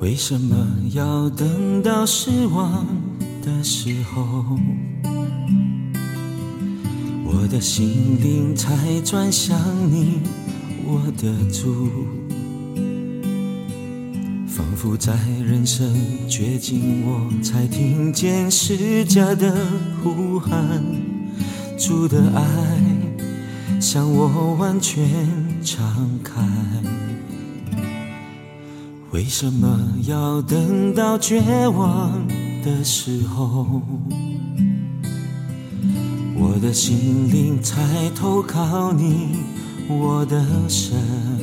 为什么要等到失望的时候，我的心灵才转向你，我的主？仿佛在人生绝境，我才听见释迦的呼喊，主的爱向我完全敞开。为什么要等到绝望的时候，我的心灵才投靠你，我的神？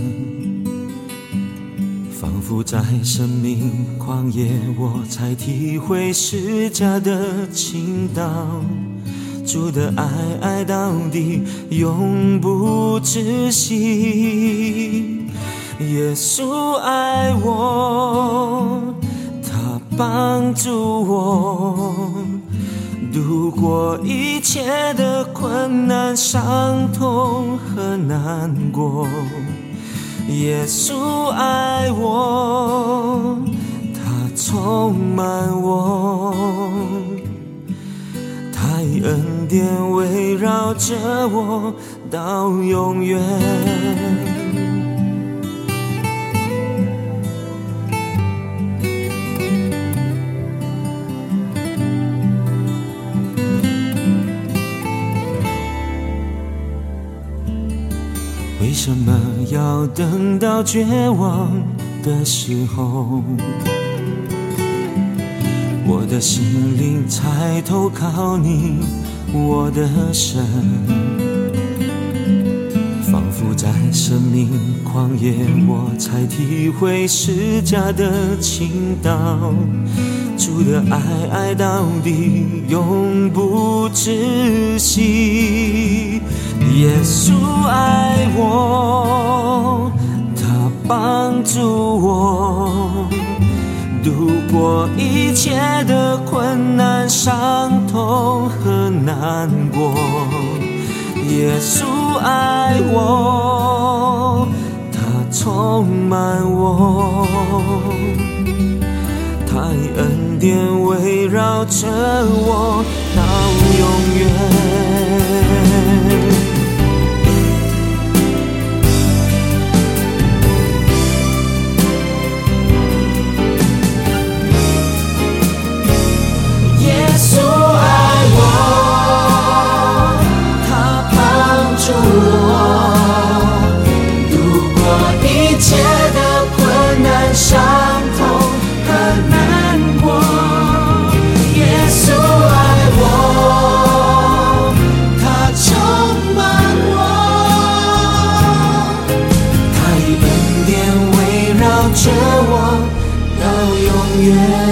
仿佛在生命旷野，我才体会释迦的倾倒，主的爱到底，永不止息。耶稣爱我，他帮助我度过一切的困难、伤痛和难过。耶稣爱我，他充满我，他以恩典围绕着我到永远。为什么要等到绝望的时候，我的心灵才投靠你，我的神？仿佛在生命旷野，我才体会释迦的倾倒，主的爱到底，永不止息。耶稣爱我，他帮助我度过一切的困难、伤痛和难过。耶稣爱我，他充满我，他以恩典围绕着我到永远。伤痛和难过，耶稣爱我，他充满我，他以恩典围绕着我到永远。